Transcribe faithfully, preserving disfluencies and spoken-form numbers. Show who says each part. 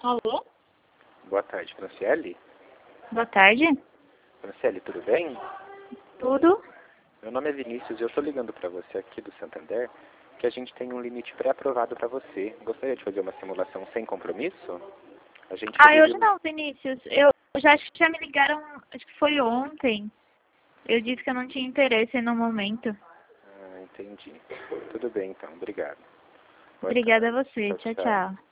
Speaker 1: Alô?
Speaker 2: Boa tarde, Franciele.
Speaker 1: Boa tarde.
Speaker 2: Franciele, tudo bem?
Speaker 1: Tudo?
Speaker 2: Meu nome é Vinícius e eu estou ligando para você aqui do Santander que a gente tem um limite pré-aprovado para você. Gostaria de fazer uma simulação sem compromisso? A gente
Speaker 1: Ah,
Speaker 2: reduziu...
Speaker 1: hoje não, Vinícius. Eu já acho que já me ligaram, acho que foi ontem. Eu disse que eu não tinha interesse no momento.
Speaker 2: Ah, entendi. Tudo bem então, obrigado. Boa
Speaker 1: Obrigada a
Speaker 2: tarde.
Speaker 1: você.
Speaker 2: Tchau,
Speaker 1: Tchau,
Speaker 2: tchau.
Speaker 1: tchau.